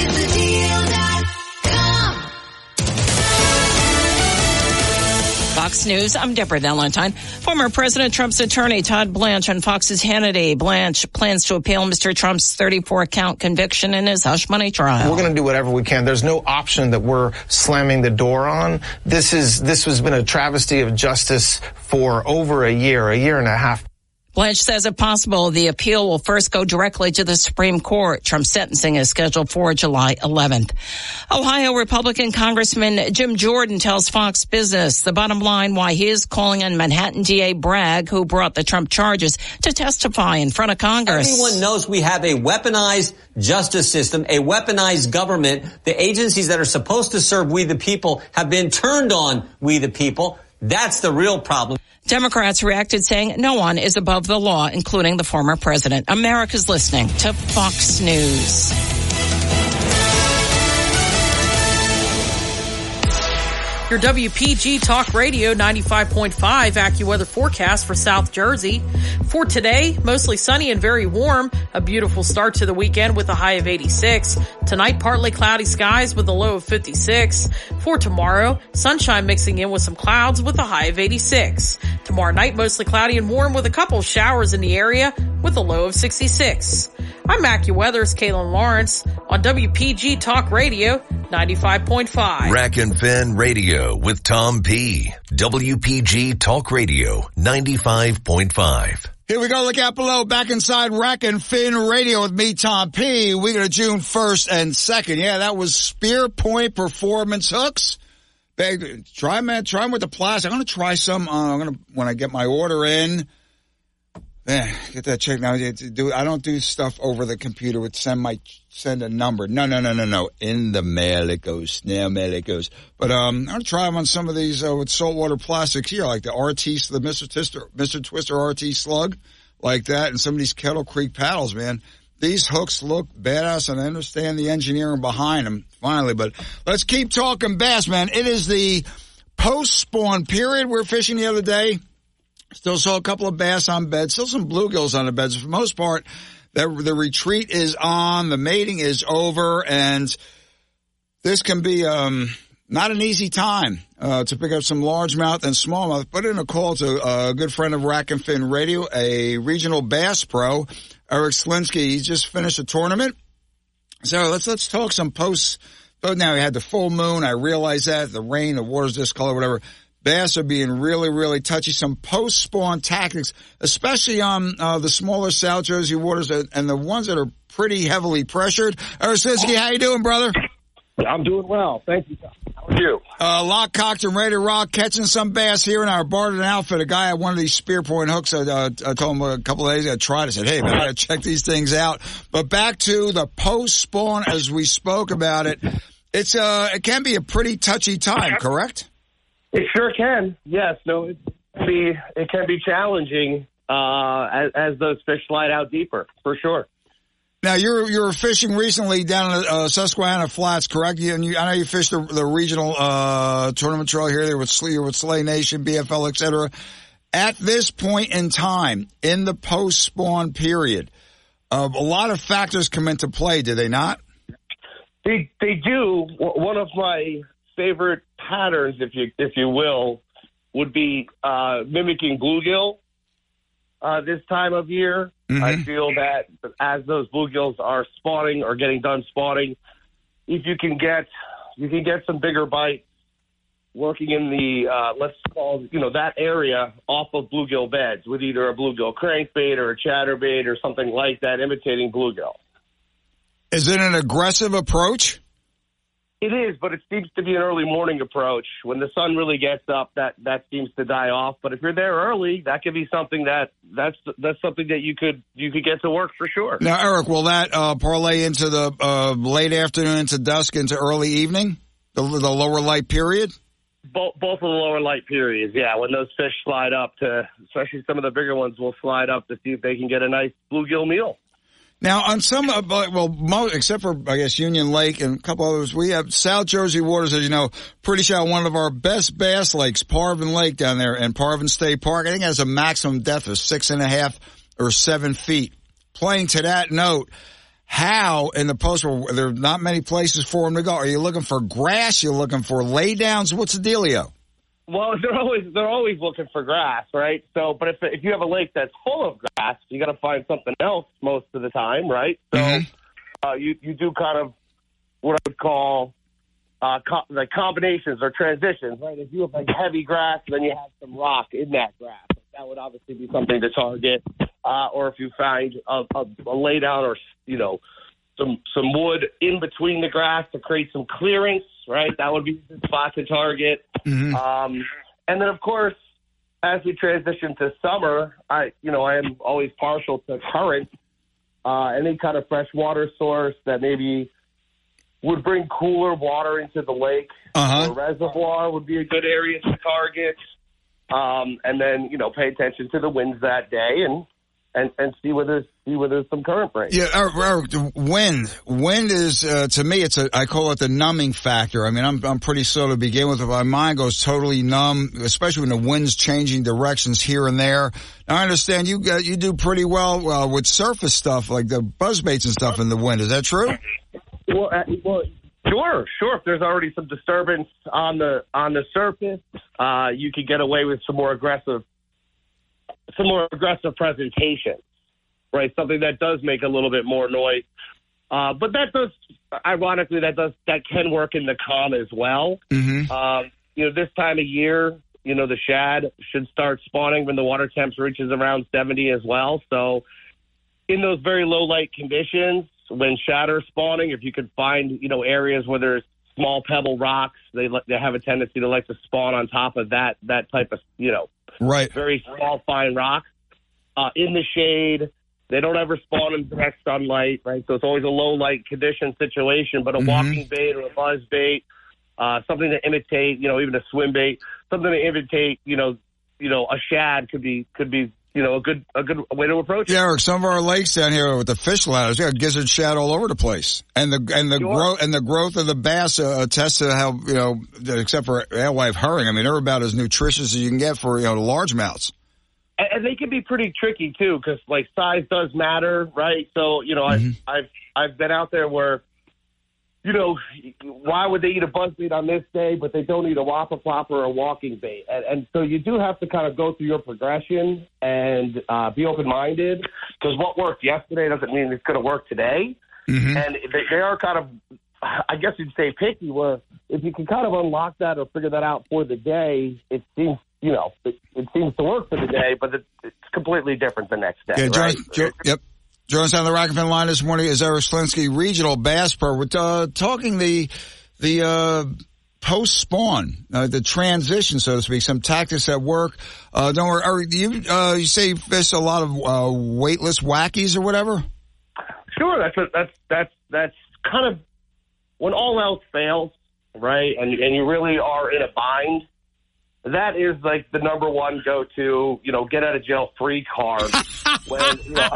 Fox Fox News, I'm Deborah Valentine. Former President Trump's attorney, Todd Blanche, on Fox's Hannity. Blanche plans to appeal Mister Trump's thirty-four count conviction in his hush money trial. We're going to do whatever we can. There's no option that we're slamming the door on. This is, this has been a travesty of justice for over a year, a year and a half. Blanche says if possible, the appeal will first go directly to the Supreme Court. Trump's sentencing is scheduled for July eleventh. Ohio Republican Congressman Jim Jordan tells Fox Business the bottom line why he is calling on Manhattan D A Bragg, who brought the Trump charges, to testify in front of Congress. Everyone knows we have a weaponized justice system, a weaponized government. The agencies that are supposed to serve we the people have been turned on we the people. That's the real problem. Democrats reacted saying no one is above the law, including the former president. America's listening to Fox News. Your W P G Talk Radio ninety-five point five AccuWeather forecast for South Jersey. For today, mostly sunny and very warm. A beautiful start to the weekend with a high of eighty-six. Tonight, partly cloudy skies with a low of fifty-six. For tomorrow, sunshine mixing in with some clouds with a high of eighty-six. Tomorrow night, mostly cloudy and warm with a couple showers in the area with a low of sixty-six. I'm AccuWeather's Kaylin Lawrence on W P G Talk Radio ninety-five point five. Rack and Fin Radio with Tom P. W P G Talk Radio ninety-five point five. Here we go. Look out below. Back inside Rack and Fin Radio with me, Tom P. We got June first and second. Yeah, that was Spear Point Performance Hooks. Big, try, man. Try them with the plastic. I'm going to try some. Uh, I'm going to, when I get my order in. Yeah, get that checked now. Do I don't do stuff over the computer with send my send a number. No, no, no, no, no. In the mail it goes. Snail mail it goes. But um, I'm gonna try them on some of these uh, with saltwater plastics here, like the R T, the Mister Twister, Mister Twister R T Slug, like that, and some of these Kettle Creek paddles, man. These hooks look badass, and I understand the engineering behind them. Finally, but let's keep talking bass, man. It is the post-spawn period. We were fishing the other day. Still saw a couple of bass on beds, still some bluegills on the beds. For the most part, the, the retreat is on, the mating is over, and this can be um not an easy time uh to pick up some largemouth and smallmouth. Put in a call to a good friend of Rack and Fin Radio, a regional bass pro, Eric Slinsky. He just finished a tournament. So let's let's talk some posts. But now we had the full moon. I realize that. The rain, the water's discolor, whatever. Bass are being really, really touchy. Some post-spawn tactics, especially on uh, the smaller South Jersey waters and the ones that are pretty heavily pressured. Eric Slinsky, how you doing, brother? I'm doing well. Thank you. How are you? Uh, lock, cocked, and ready to rock. Catching some bass here in our Barton outfit. A guy had one of these spear point hooks. I, uh, I told him a couple of days ago, I tried. I said, hey, man, I got to check these things out. But back to the post-spawn as we spoke about it. It's uh, it can be a pretty touchy time, correct? It sure can. Yes. No, it can be, it can be challenging uh, as, as those fish slide out deeper, for sure. Now, you're you're fishing recently down at uh, Susquehanna Flats, correct? You, and you, I know you fished the, the regional uh, tournament trail here. There with Slay, with Slay Nation, B F L, et cetera. At this point in time, in the post-spawn period, uh, a lot of factors come into play, do they not? They they do. One of my favorite patterns, if you if you will, would be uh, mimicking bluegill uh, this time of year. Mm-hmm. I feel that as those bluegills are spawning or getting done spawning, if you can get you can get some bigger bites working in the uh, let's call you know that area off of bluegill beds with either a bluegill crankbait or a chatterbait or something like that, imitating bluegill. Is it an aggressive approach? It is, but it seems to be an early morning approach. When the sun really gets up, that, that seems to die off. But if you're there early, that could be something that that's that's something that you could you could get to work for sure. Now, Eric, will that uh, parlay into the uh, late afternoon, into dusk, into early evening, the, the lower light period? Both both of the lower light periods, yeah. When those fish slide up to, especially some of the bigger ones, will slide up to see if they can get a nice bluegill meal. Now, on some, uh, well, most, except for, I guess, Union Lake and a couple others, we have South Jersey waters, as you know, pretty shallow. One of our best bass lakes, Parvin Lake down there, and Parvin State Park, I think has a maximum depth of six and a half or seven feet. Playing to that note, how in the post, there are not many places for them to go. Are you looking for grass? You're looking for laydowns? What's the dealio? Well, they're always they're always looking for grass, right? So, but if if you have a lake that's full of grass, you got to find something else most of the time, right? So, mm-hmm. uh, you you do kind of what I would call uh, co- like combinations or transitions, right? If you have like heavy grass, then you have some rock in that grass. That would obviously be something to target. Uh, or if you find a, a, a laydown or you know some some wood in between the grass to create some clearance, right? That would be the spot to target. Mm-hmm. Um, and then, of course, as we transition to summer, I, you know, I am always partial to current, uh, any kind of fresh water source that maybe would bring cooler water into the lake uh-huh. or reservoir would be a good area to target. Um, and then, you know, pay attention to the winds that day and, and, and see whether see whether there's some current break. Yeah, Eric, Eric, wind. Wind is uh, to me, it's a I call it the numbing factor. I mean, I'm I'm pretty slow to begin with. My mind goes totally numb, especially when the wind's changing directions here and there. Now, I understand you got you do pretty well uh, with surface stuff like the buzzbaits and stuff in the wind. Is that true? Well, uh, well, sure, sure. If there's already some disturbance on the on the surface, uh, you could get away with some more aggressive. some more aggressive presentation, right? Something that does make a little bit more noise. Uh, but that does, ironically, that does, that can work in the calm as well. Mm-hmm. Um, you know, this time of year, you know, the shad should start spawning when the water temps reaches around seventy as well. So in those very low light conditions, when shad are spawning, if you could find, you know, areas where there's small pebble rocks, they they have a tendency to like to spawn on top of that, that type of, you know, right. very small, fine rock uh, in the shade. They don't ever spawn in direct sunlight, right? So it's always a low light condition situation, but a mm-hmm. walking bait or a buzz bait, uh, something to imitate, you know, even a swim bait, something to imitate, you know, you know, a shad could be, could be, you know, a good, a good way to approach it. Yeah, Eric, some of our lakes down here with the fish ladders, we got gizzard shad all over the place. And the, and the sure. growth, and the growth of the bass uh, attests to how, you know, except for alewife herring, I mean, they're about as nutritious as you can get for, you know, largemouths. And they can be pretty tricky too, because like size does matter, right? So you know, mm-hmm. I've I've I've been out there where, you know, why would they eat a buzzbait on this day, but they don't eat a whopper plopper or a walking bait? And, and so you do have to kind of go through your progression and uh, be open minded, because what worked yesterday doesn't mean it's going to work today. Mm-hmm. And they, they are kind of, I guess you'd say, picky. Where if you can kind of unlock that or figure that out for the day, it seems. You know, it, it seems to work for the day, but it, it's completely different the next day. Yeah, right? John, jo- yep. Joining us on the Rack and Fin line this morning is Eric Slinsky, regional bass pro. We're uh, talking the the uh, post spawn, uh, the transition, so to speak, some tactics that work. Uh, don't worry, Eric. You uh, you say you fish a lot of uh, weightless wackies or whatever. Sure, that's a, that's that's that's kind of when all else fails, right? And and you really are in a bind. That is like the number one go-to, you know, get out of jail free card. when, you know,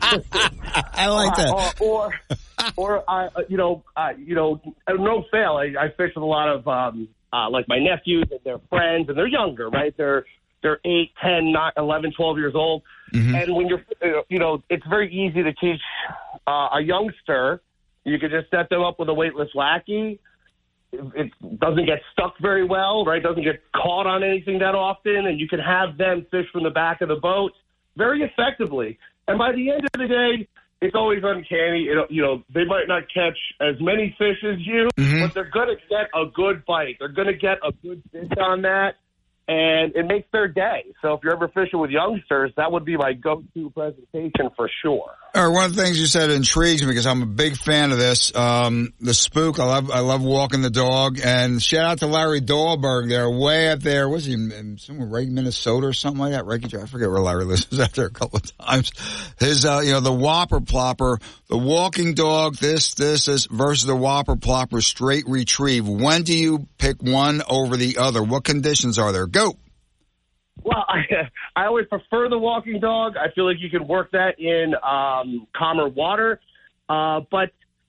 I like that. Or, or, or uh, you know, uh, you know, no fail. I, I fish with a lot of um, uh, like my nephews and their friends, and they're younger, right? They're they're eight, ten, nine, eleven, twelve years old, mm-hmm. and when you're, you know, it's very easy to teach uh, a youngster. You could just set them up with a weightless wacky. It doesn't get stuck very well, right? Doesn't get caught on anything that often, and you can have them fish from the back of the boat very effectively. And by the end of the day, it's always uncanny. It, you know, they might not catch as many fish as you, mm-hmm. but they're going to get a good bite. They're going to get a good fish on that, and it makes their day. So if you're ever fishing with youngsters, that would be my go-to presentation for sure. All right, one of the things you said intrigues me because I'm a big fan of this. Um, the spook, I love, I love walking the dog. And shout out to Larry Dahlberg there, way up there. Was he in somewhere, right, Minnesota or something like that? Right, I forget where Larry lives. He was out there a couple of times. His, uh, you know, the Whopper Plopper, the walking dog, this, this, this versus the Whopper Plopper straight retrieve. When do you pick one over the other? What conditions are there? Go. Well, I, I always prefer the walking dog. I feel like you can work that in um, calmer water. Uh, but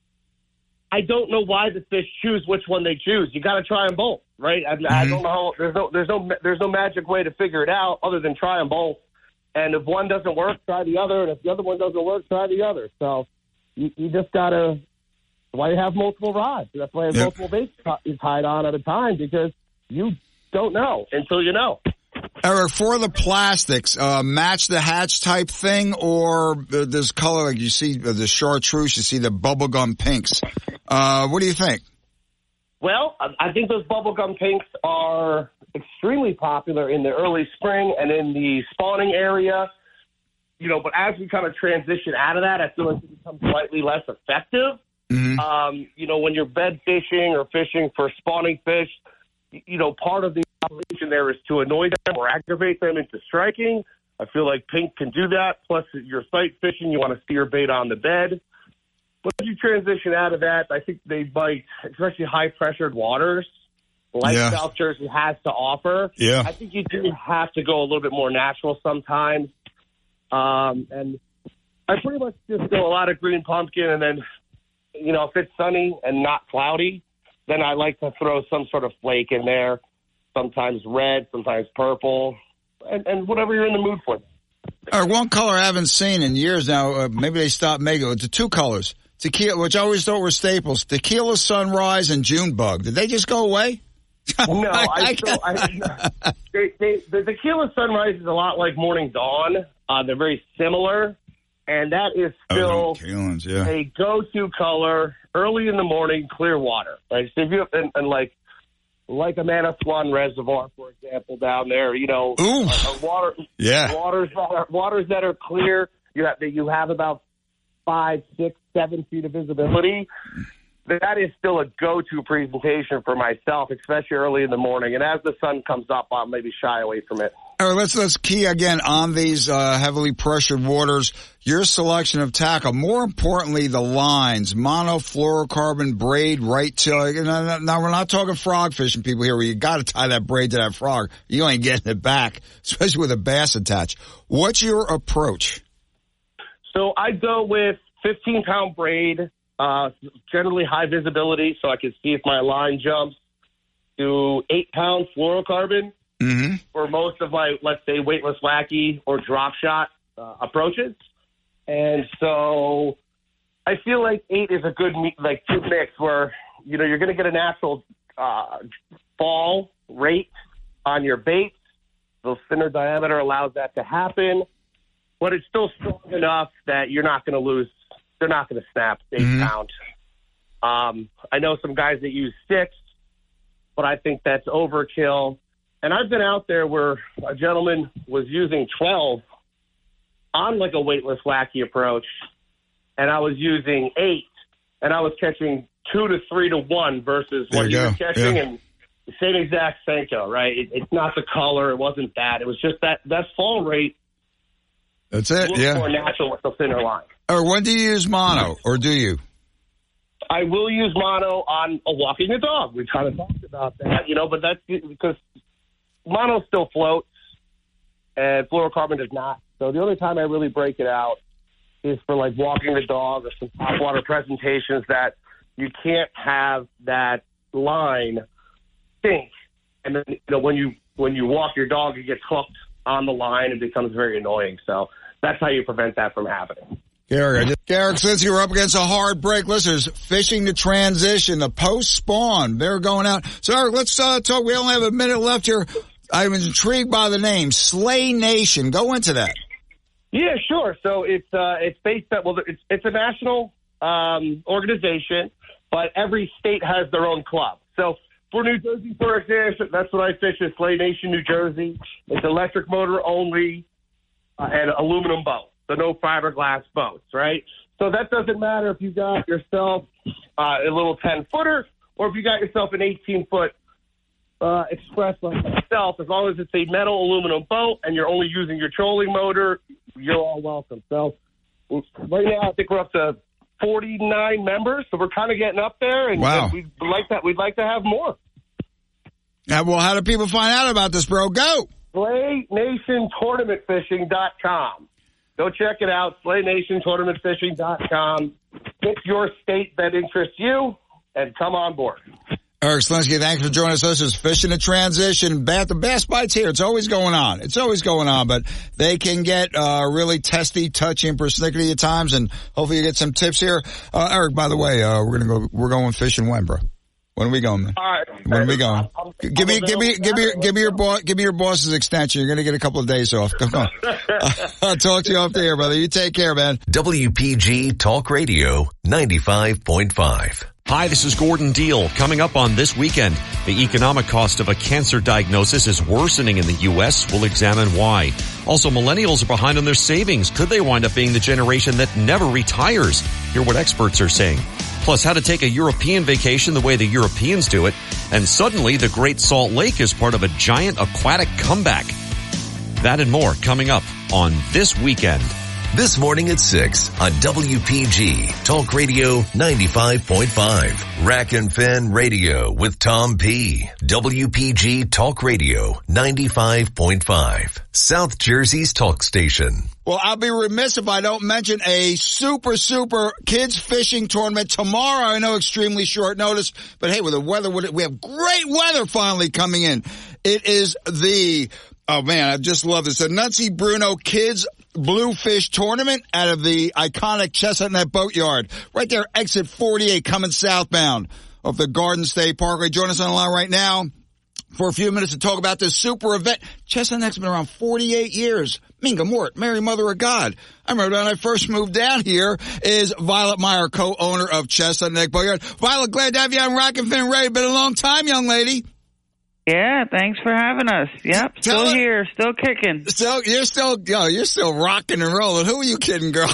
I don't know why the fish choose which one they choose. You got to try them both, right? I, mm-hmm. I don't know how, there's no, there's no, there's no magic way to figure it out other than try them both. And if one doesn't work, try the other. And if the other one doesn't work, try the other. So you, you just got to, why you have multiple rods. That's why you have yep. multiple baits tied on at a time, because you don't know until you know. Eric, for the plastics, uh, match the hatch type thing, or this color, like you see the chartreuse, you see the bubblegum pinks. Uh, what do you think? Well, I think those bubblegum pinks are extremely popular in the early spring and in the spawning area. You know, but as we kind of transition out of that, I feel like it becomes slightly less effective. Mm-hmm. Um, you know, when you're bed fishing or fishing for spawning fish, you know, part of the operation there is to annoy them or aggravate them into striking. I feel like pink can do that. Plus, you're sight fishing, you want to steer bait on the bed. But as you transition out of that, I think they bite, especially high-pressured waters, like yeah. South Jersey has to offer. Yeah. I think you do have to go a little bit more natural sometimes. Um, and I pretty much just go a lot of green pumpkin, and then, you know, if it's sunny and not cloudy, then I like to throw some sort of flake in there, sometimes red, sometimes purple, and, and whatever you're in the mood for. All right, one color I haven't seen in years now, uh, maybe they stopped making it. It's the two colors, tequila, which I always thought were staples, tequila sunrise and June bug. Did they just go away? No, I still, I, they, they, the tequila sunrise is a lot like morning dawn. Uh, they're very similar, and that is still oh, yeah. a go-to color early in the morning, clear water. Right? So if you and, and like like a Manasquan Reservoir, for example, down there, you know, Ooh. Uh, uh, water, yeah. waters that are, waters that are clear. You have that you have about five, six, seven feet of visibility. That is still a go-to presentation for myself, especially early in the morning. And as the sun comes up, I'll maybe shy away from it. All right, let's, let's key again on these, uh, heavily pressured waters. Your selection of tackle. More importantly, the lines, monofluorocarbon, braid, right tail. Now, now we're not talking frog fishing people here where you got to tie that braid to that frog. You ain't getting it back, especially with a bass attached. What's your approach? So I go with fifteen pound braid. Uh, generally high visibility, so I can see if my line jumps, to eight pound fluorocarbon mm-hmm. for most of my, let's say, weightless wacky or drop shot uh, approaches. And so I feel like eight is a good like good mix where, you know, you're going to get a natural uh, fall rate on your baits. The thinner diameter allows that to happen, but it's still strong enough that you're not going to lose. They're not going to snap eight mm-hmm. pound. Um, I know some guys that use six, but I think that's overkill. And I've been out there where a gentleman was using twelve on like a weightless wacky approach, and I was using eight, and I was catching two to three to one versus there what you you go. were catching, yeah. and the same exact Senko, right? It, it's not the color, it wasn't that. It was just that that fall rate. That's it. Looks yeah. more natural with the thinner line. Or when do you use mono, or do you? I will use mono on a walking the dog. We kind of talked about that, you know, but that's because mono still floats and fluorocarbon does not. So the only time I really break it out is for like walking the dog or some top water presentations that you can't have that line sink. And then, you know, when you when you walk your dog, it gets hooked on the line and becomes very annoying. So that's how you prevent that from happening. Garrick, Garrick, since you're up against a hard break, listeners, fishing to transition, the post-spawn, they're going out. So, Eric, let's uh, talk. We only have a minute left here. I was intrigued by the name, Slay Nation. Go into that. Yeah, sure. So it's uh, it's based at, well, it's, it's a national um, organization, but every state has their own club. So for New Jersey, for example, that's what I fish at Slay Nation, New Jersey. It's electric motor only uh, and aluminum boat. So no fiberglass boats, right? So that doesn't matter if you got yourself uh, a little ten-footer or if you got yourself an eighteen-foot uh, express like myself. As long as it's a metal aluminum boat and you're only using your trolling motor, you're all welcome. So right now I think we're up to forty-nine members, so we're kind of getting up there, and, wow. and we'd like that. We'd like to have more. Yeah, well, how do people find out about this, bro? Go! Slay Nation Tournament Fishing dot com. Go check it out, Slay Nation Tournament Fishing dot com. Pick your state that interests you and come on board. Eric Slinsky, thanks for joining us. This is Fishing to Transition. Bat, the Bass Bites here. It's always going on. It's always going on, but they can get uh really testy, touchy, and persnickety at times, and hopefully you get some tips here. Uh, Eric, by the way, uh we're gonna go. We're going fishing when, bro? When are we going, man? All right. When are we going? I'm, I'm, give me, I'm give me, give me, give me your boss, give me your boss's extension. You're going to get a couple of days off. Come on. I'll talk to you off the air, brother. You take care, man. W P G Talk Radio ninety-five point five. Hi, this is Gordon Deal. Coming up on This Weekend, the economic cost of a cancer diagnosis is worsening in the U S. We'll examine why. Also, millennials are behind on their savings. Could they wind up being the generation that never retires? Hear what experts are saying. Plus, how to take a European vacation the way the Europeans do it. And suddenly, the Great Salt Lake is part of a giant aquatic comeback. That and more coming up on This Weekend. This morning at six on W P G Talk Radio ninety-five point five. Rack and Fin Radio with Tom P. W P G Talk Radio ninety-five point five. South Jersey's talk station. Well, I'll be remiss if I don't mention a super, super kids fishing tournament tomorrow. I know extremely short notice, but hey, with the weather, we have great weather finally coming in. It is the, oh man, I just love this. The Nuncy Bruno Kids Bluefish Tournament out of the iconic Chestnut Neck Boatyard. Right there, exit forty-eight coming southbound of the Garden State Parkway. Join us on the line right now for a few minutes to talk about this super event. Chestnut Neck's been around forty-eight years. Minga Mort, Mary Mother of God. I remember when I first moved down here is Violet Meyer, co-owner of Chestnut Neck Boatyard. Violet, glad to have you on Rack and Fin Radio. Been a long time, young lady. Yeah, thanks for having us. Yep, Tell still it. here, still kicking. So you're still, yo, you're still rocking and rolling. Who are you kidding, girl?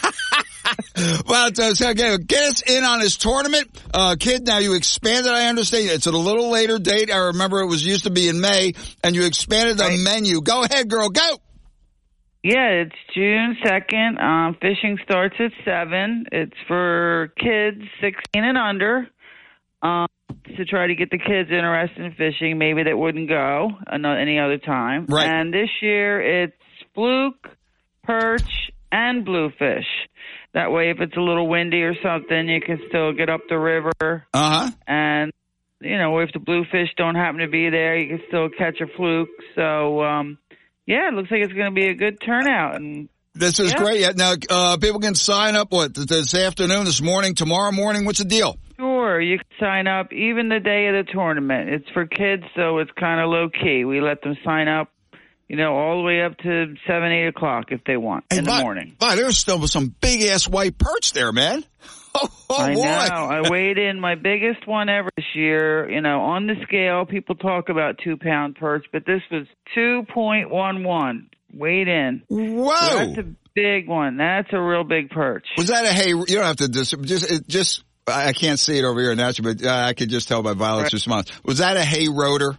Well, so okay, get us in on this tournament. Uh, kid, now you expanded, I understand. It's at a little later date. I remember it was used to be in May, and you expanded the Right. menu. Go ahead, girl, go. Yeah, it's June second. Um, fishing starts at seven. It's for kids sixteen and under. Um, to try to get the kids interested in fishing, maybe that wouldn't go any other time. Right. And this year it's fluke, perch, and bluefish. That way, if it's a little windy or something, you can still get up the river. Uh-huh. And, you know, if the bluefish don't happen to be there, you can still catch a fluke. So, um, yeah, it looks like it's going to be a good turnout. And This is yeah. great. Yeah, now, uh, people can sign up, what, this afternoon, this morning, tomorrow morning? What's the deal? Sure, you can sign up even the day of the tournament. It's for kids, so it's kind of low key. We let them sign up, you know, all the way up to seven, eight o'clock if they want Hey, in Vi- the morning. Vi, there's still some big ass white perch there, man. Oh, oh I boy. know. I weighed in my biggest one ever this year. You know, on the scale, people talk about two pound perch, but this was two point one one weighed in. Whoa. So that's a big one. That's a real big perch. Was that a hay? You don't have to just, just, it just, I can't see it over here naturally, but uh, I could just tell by Violet's response. Was that a hay rotor?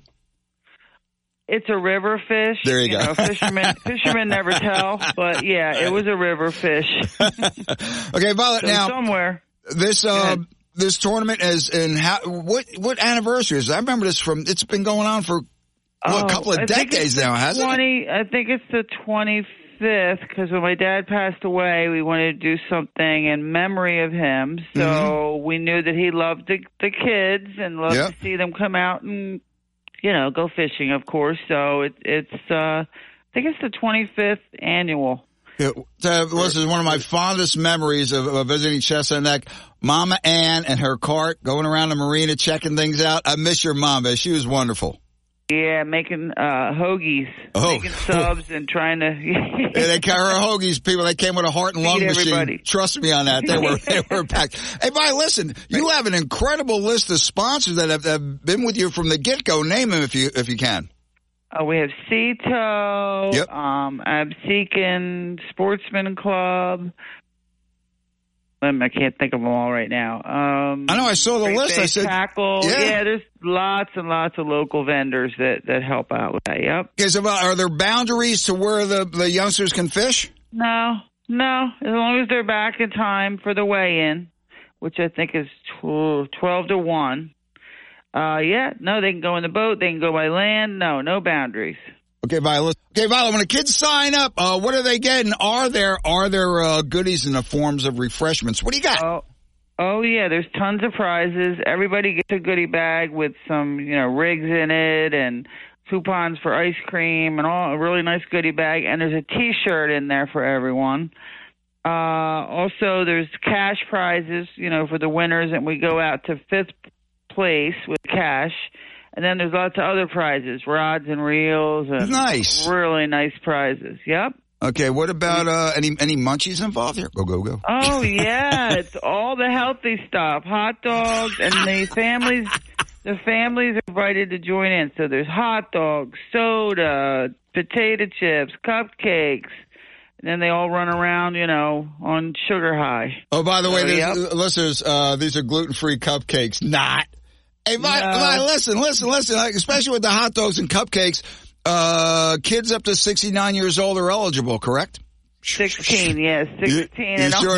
It's a river fish. There you, you go. Know, fishermen, fishermen never tell, but yeah, it was a river fish. Okay, Violet. So now, somewhere this uh, this tournament is in how? What what anniversary is it? I remember this from. It's been going on for what, Oh, a couple of I think decades it's the now, hasn't it? twenty, I think it's the twenty-fifth, because when my dad passed away, we wanted to do something in memory of him. So Mm-hmm. we knew that he loved the, the kids and loved Yep. to see them come out and, you know, go fishing, of course. So it, it's, uh, I think it's the twenty-fifth annual. Yeah, uh, this is one of my fondest memories of, of visiting Chestnut Neck. Mama Ann and her cart going around the marina checking things out. I miss your mom, man. She was wonderful. Yeah, making uh, hoagies, Oh. making subs and trying to. Yeah, they carry her hoagies, people. They came with a heart and lung Feed machine. everybody. Trust me on that. They were they were packed. Hey, Vi, listen, you have an incredible list of sponsors that have, have been with you from the get go. Name them if you if you can. Uh, we have Cito, Yep. um, Absecon, Sportsman Club. Um, I can't think of them all right now. Um, I know. I saw the Great list. Bay I said, Tackle. yeah. Yeah. There's lots and lots of local vendors that, that help out with that. Yep. Okay, so uh, are there boundaries to where the the youngsters can fish? No, no. As long as they're back in time for the weigh-in, which I think is tw- twelve to one. Uh, yeah, no, they can go in the boat. They can go by land. No, no boundaries. Okay, Violet. Okay, Violet. When the kids sign up, uh, what are they getting? Are there are there uh, goodies in the forms of refreshments? What do you got? Oh, oh yeah. There's tons of prizes. Everybody gets a goodie bag with some, you know, rigs in it and coupons for ice cream and all. A really nice goodie bag. And there's a T-shirt in there for everyone. Uh, also, there's cash prizes, you know, for the winners. And we go out to fifth place with cash. And then there's lots of other prizes, rods and reels. And nice. Really nice prizes. Yep. Okay, what about uh, any any munchies involved here? Go, go, go. Oh, yeah. It's all the healthy stuff. Hot dogs, and the families the families are invited to join in. So there's hot dogs, soda, potato chips, cupcakes. And then they all run around, you know, on sugar high. Oh, by the way, so, there's, yep. listeners, uh, these are gluten-free cupcakes. Not. Hey, Vi, no. Vi, listen, listen, listen. Like, especially with the hot dogs and cupcakes, uh, kids up to sixty-nine years old are eligible, correct? sixteen, yes, sixteen. You, you and sure older.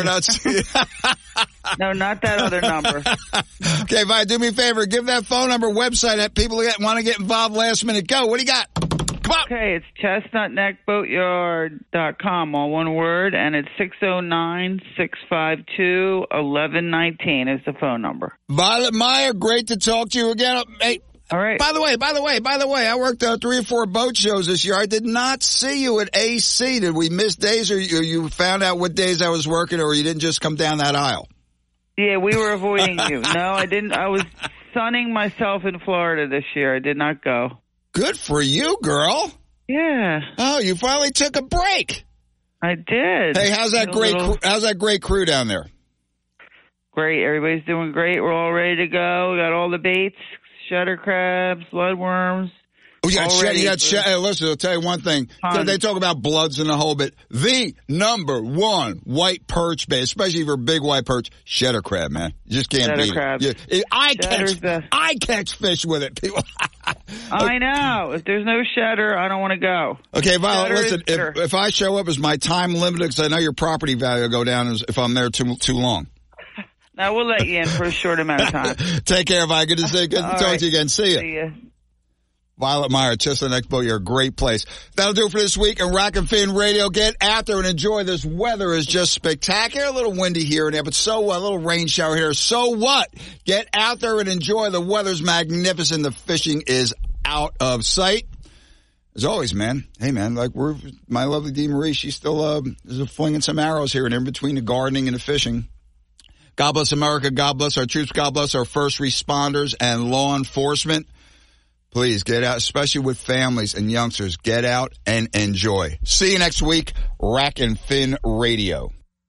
not? No, not that other number. Okay, Vi, do me a favor. Give that phone number, website that people that want to get involved last minute. Go. What do you got? Okay, it's chestnut neck boatyard dot com, all one word, and it's six oh nine, six five two, eleven nineteen is the phone number. Violet Meyer, great to talk to you again. Hey, all right. By the way, by the way, by the way, I worked uh, three or four boat shows this year. I did not see you at A C. Did we miss days, or you, you found out what days I was working, or you didn't just come down that aisle? Yeah, we were avoiding you. No, I didn't. I was sunning myself in Florida this year. I did not go. Good for you, girl. Yeah. Oh, you finally took a break. I did. Hey, how's that A great? little... Cr- how's that great crew down there? Great. Everybody's doing great. We're all ready to go. We got all the baits, shutter crabs, bloodworms. Oh, you got, sh- you got sh- hey, listen, I'll tell you one thing. So they talk about bloods and the whole bit. The number one white perch bait, especially for big white perch, shutter crab, man. You just can't Shutter beat crab. it. You, I Shutter's catch, the... I catch fish with it, people. I know. If there's no shutter, I don't want to go. Okay, Violet, Shutter listen, if, if I show up, is my time limited? Because I know your property value will go down if I'm there too too long. Now, we'll let you in for a short amount of time. Take care, Vi. Good to see you. Good to All talk right. to you again. See you. See ya. Violet Meyer, Chestnut Neck Boat, you're a great place. That'll do it for this week on Rack and Fin Radio. Get out there and enjoy this weather. Is just spectacular. A little windy here and there, but so what? A little rain shower here. So what? Get out there and enjoy. The weather's magnificent. The fishing is out of sight. As always, man. Hey, man, like we're, my lovely Dee Marie, she's still, uh, is flinging some arrows here and in between the gardening and the fishing. God bless America. God bless our troops. God bless our first responders and law enforcement. Please get out, especially with families and youngsters. Get out and enjoy. See you next week, Rack and Fin Radio.